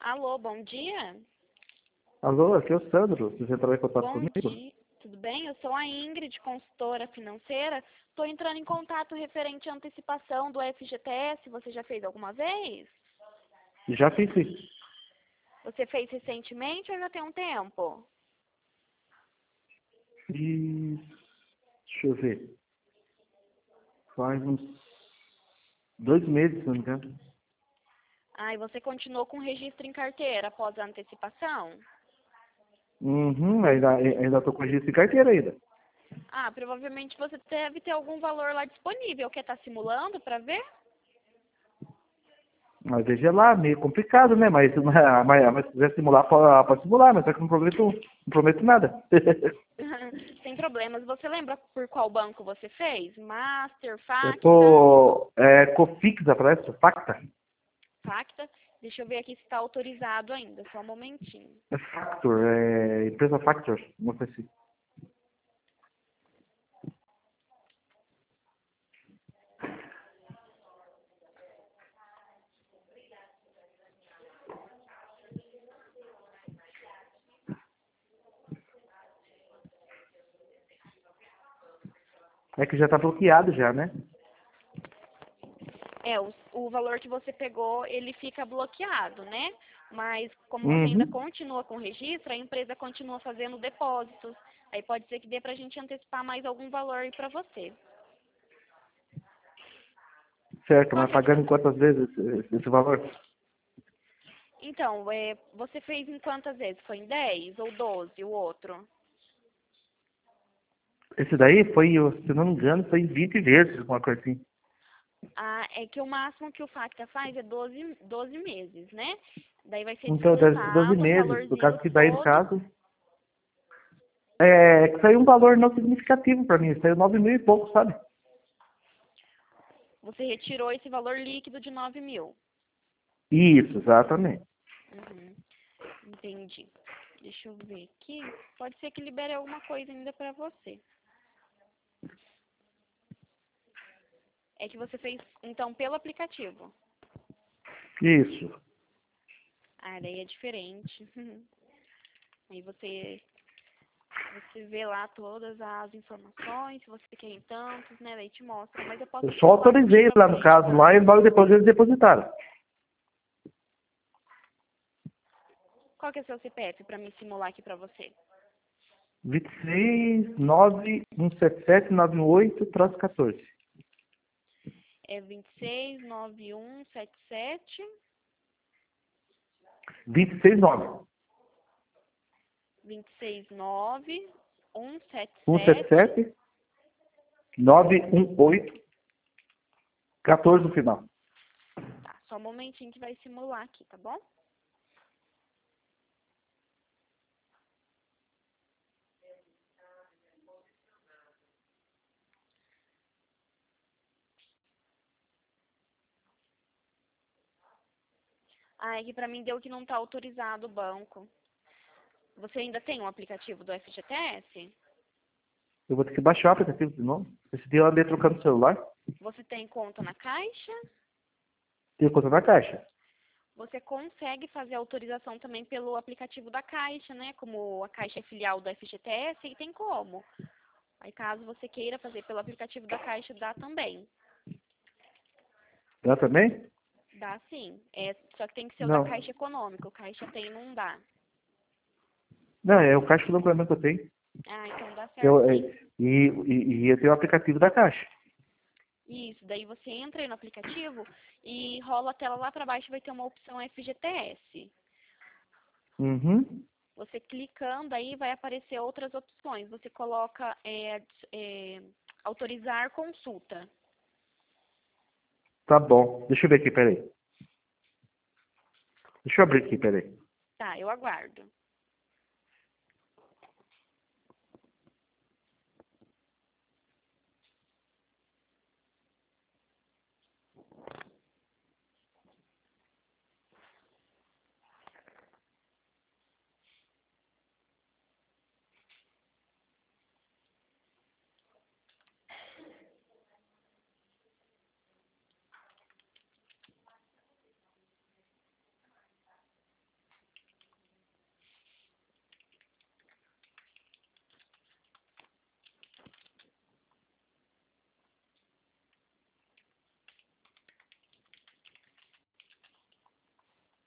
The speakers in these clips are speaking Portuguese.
Alô, bom dia. Alô, aqui é o Sandro. Você entrou em contato Bom comigo? dia. Tudo bem? Eu sou a Ingrid, consultora financeira. Estou entrando em contato referente à antecipação do FGTS. Você já fez alguma vez? Já fiz sim. Você fez recentemente ou já tem um tempo? E deixa eu ver. Faz uns 2 meses, se não me engano. Ah, e você continuou com o registro em carteira após a antecipação? Uhum, ainda tô com registro de carteira ainda. Ah, provavelmente você deve ter algum valor lá disponível. Quer estar simulando para ver? Mas veja lá, meio complicado, né? Mas se quiser simular, pode simular, mas só que eu não prometo nada. Sem problemas. Você lembra por qual banco você fez? Master, Eu Facta? tô Cofixa, parece, Facta. Facta? Deixa eu ver aqui se está autorizado ainda. Só um momentinho. É Factor, empresa Factor, não sei se. É que já tá bloqueado já, né? O valor que você pegou, ele fica bloqueado, né? Mas como você ainda Uhum. continua com o registro, a empresa continua fazendo depósitos. Aí pode ser que dê para a gente antecipar mais algum valor aí para você. Certo, Qual mas que é pagando em seu... quantas vezes esse valor? Então, você fez em quantas vezes? Foi em 10 ou 12 o outro? Esse daí foi, se não me engano, foi 20 vezes, uma coisa assim. Ah, é que o máximo que o Facta faz é 12 meses, né? Daí vai ser Então, deve ser 12 descontado um meses, por causa valorzinho que daí, no todo. caso, que saiu um valor não significativo para mim, saiu 9 mil e pouco, sabe? Você retirou esse valor líquido de 9.000. Isso, exatamente. Uhum, entendi. Deixa eu ver aqui. Pode ser que libere alguma coisa ainda para você. É que você fez, então, pelo aplicativo. Isso. Ah, daí é diferente. Aí você vê lá todas as informações, se você quer em tantos, né? Daí te mostra. Mas eu posso Eu só simular aqui autorizei para lá você no em caso, lá, e tantos. logo depois eles depositaram. Qual que é o seu CPF para me simular aqui para você? 26 9 177 98 14. É 269177 26 9 269 177. 177 918 14 no final. Tá, só um momentinho que vai simular aqui, tá bom? Ah, é que pra mim deu que não tá autorizado o banco. Você ainda tem um aplicativo do FGTS? Eu vou ter que baixar o aplicativo de novo. Esse dia eu andei trocando o celular. Você tem conta na Caixa? Tenho conta na caixa. Você consegue fazer autorização também pelo aplicativo da Caixa, né? Como a Caixa é filial do FGTS, e tem como. Aí caso você queira fazer pelo aplicativo da Caixa, dá também. Dá também? Dá sim. Só que tem que ser o da Não. Caixa Econômica. O Caixa tem, não dá. Não, é o caixa do complemento que eu tenho. Ah, então dá Eu, certo sim. e eu tenho o aplicativo da caixa. Isso, daí você entra aí no aplicativo e rola a tela lá para baixo, vai ter uma opção FGTS. Uhum. Você clicando aí vai aparecer outras opções. Você coloca autorizar consulta. Tá bom. Deixa eu ver aqui, peraí. Deixa eu abrir aqui, peraí. Tá, eu aguardo.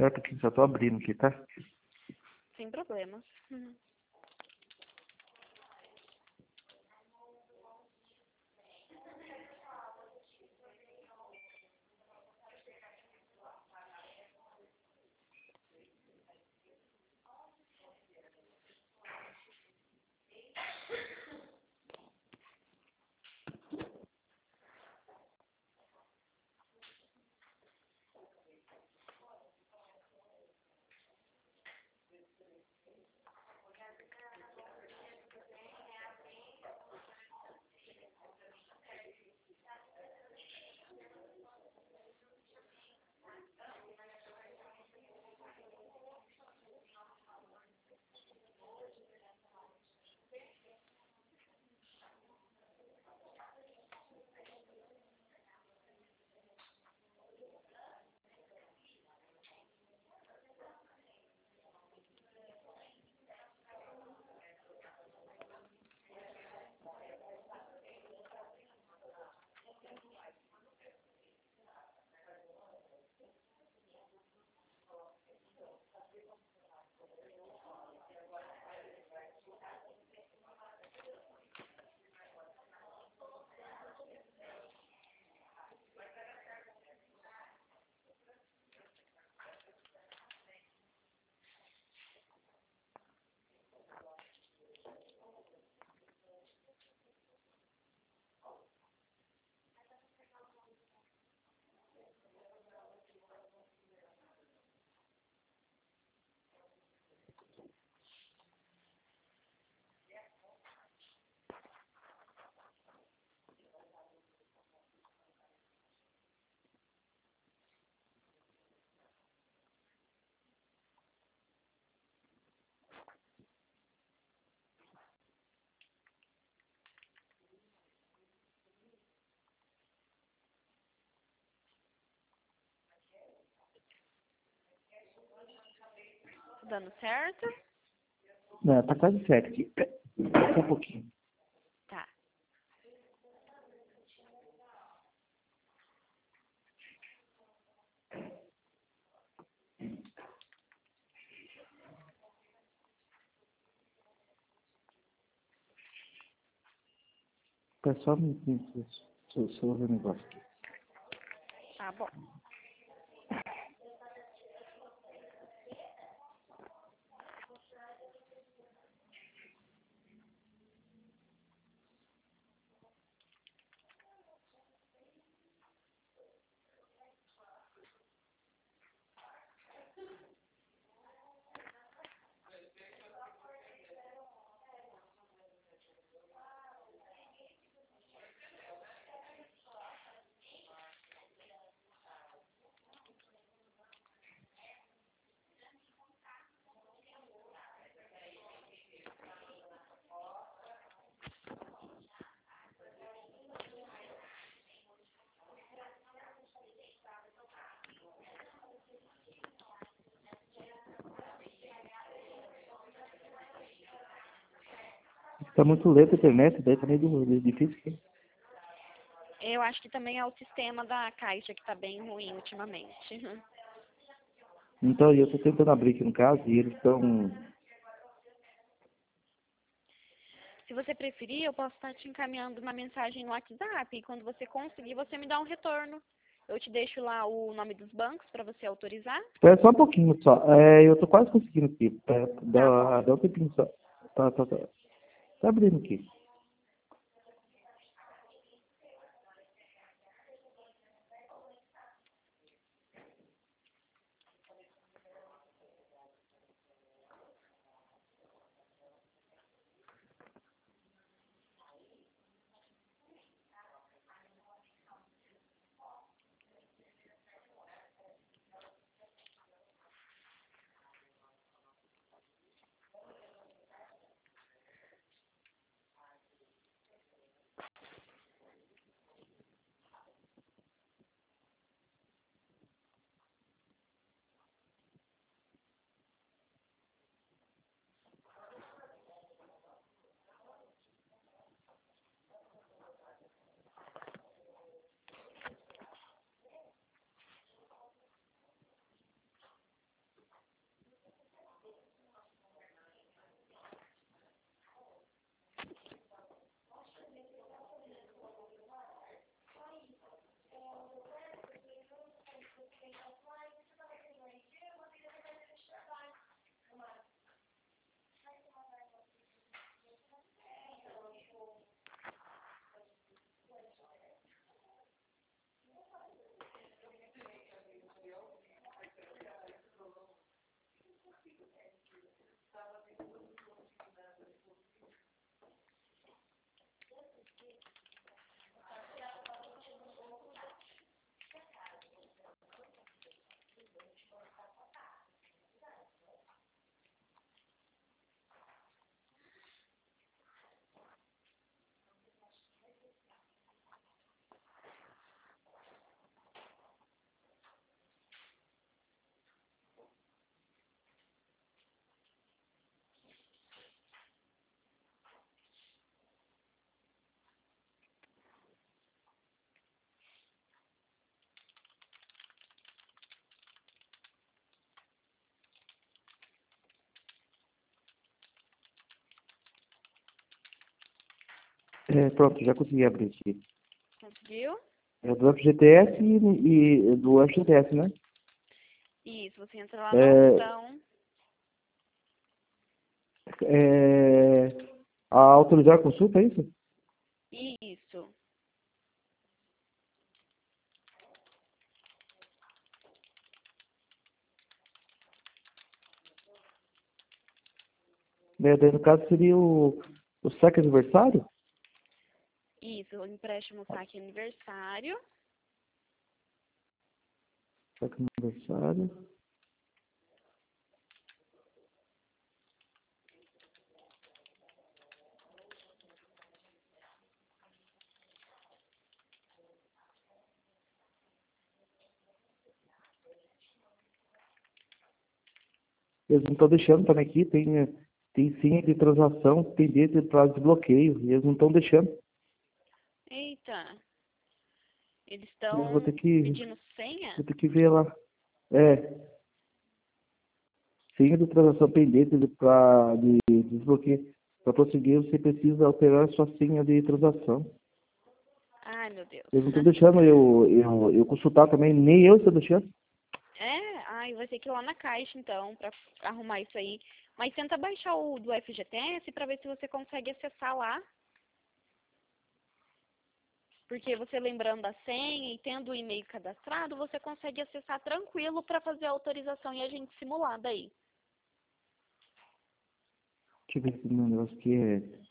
Espera um pouquinho, só tô abrindo aqui, tá? Sem problemas. Dando certo? Não, tá quase certo aqui. Só um pouquinho. Tá. Espera só um minutinho, deixa eu ver o negócio aqui. Tá bom. Tá muito lenta a internet, daí tá meio difícil aqui. Eu acho que também é o sistema da caixa que tá bem ruim ultimamente. Então, eu tô tentando abrir aqui no caso e eles estão... Se você preferir, eu posso estar te encaminhando uma mensagem no WhatsApp e quando você conseguir, você me dá um retorno. Eu te deixo lá o nome dos bancos para você autorizar. Espera só um pouquinho só. Eu tô quase conseguindo aqui. Tá bom. Dá um tempinho só. Tá abrindo aqui. Pronto, já consegui abrir aqui. Conseguiu? É do FGTS e do FGTS, né? Isso, você entra lá na É, opção. a autorizar a consulta, é isso? Isso. Daí, no caso, seria o saque aniversário? Isso, o empréstimo saque aniversário. Saque aniversário. Eles não estão deixando também aqui, tem senha de transação pendente para desbloqueio, e eles não estão deixando. Eita, eles Eu estão pedindo senha? vou ter que ver lá. Senha de transação pendente de desbloqueio. Para prosseguir, você precisa alterar a sua senha de transação. Ai, meu Deus. Eles não estão deixando eu consultar também, nem eu estou deixando. Ai, vai ter que ir lá na caixa, então, pra arrumar isso aí. Mas tenta baixar o do FGTS pra ver se você consegue acessar lá. Porque você lembrando a senha e tendo o e-mail cadastrado, você consegue acessar tranquilo pra fazer a autorização e a gente simular daí. Deixa eu ver se o meu negócio aqui é.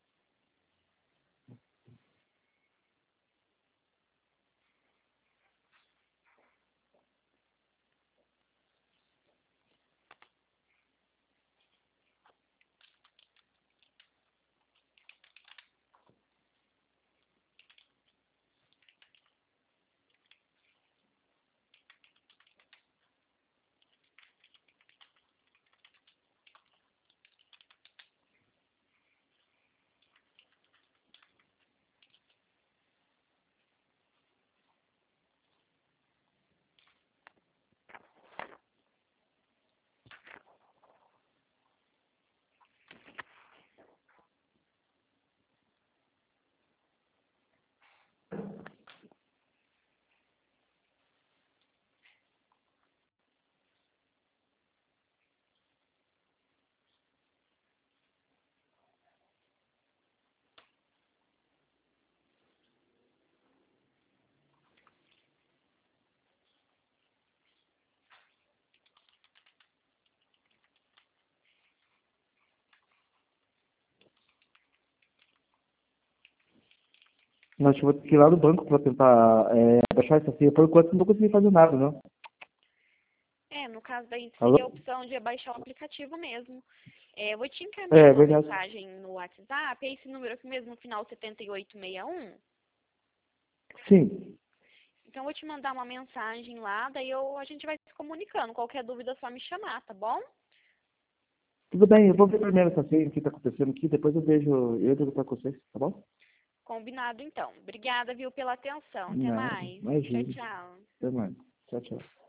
Nós vou ter que ir lá no banco para tentar baixar essa senha. Por enquanto, não estou conseguindo fazer nada, não. No caso daí Alô? seria a opção de baixar o aplicativo mesmo. Eu vou te encaminhar É uma verdade. mensagem no WhatsApp, é esse número aqui mesmo, no final 7861. Sim. Então eu vou te mandar uma mensagem lá, daí a gente vai se comunicando. Qualquer dúvida é só me chamar, tá bom? Tudo bem, eu vou ver primeiro essa senha, o que está acontecendo aqui, depois eu entro com vocês, tá bom? Combinado então. Obrigada, viu, pela atenção. Até Nada, mais. Tchau, imagina. tchau. Até mais. Tchau, tchau.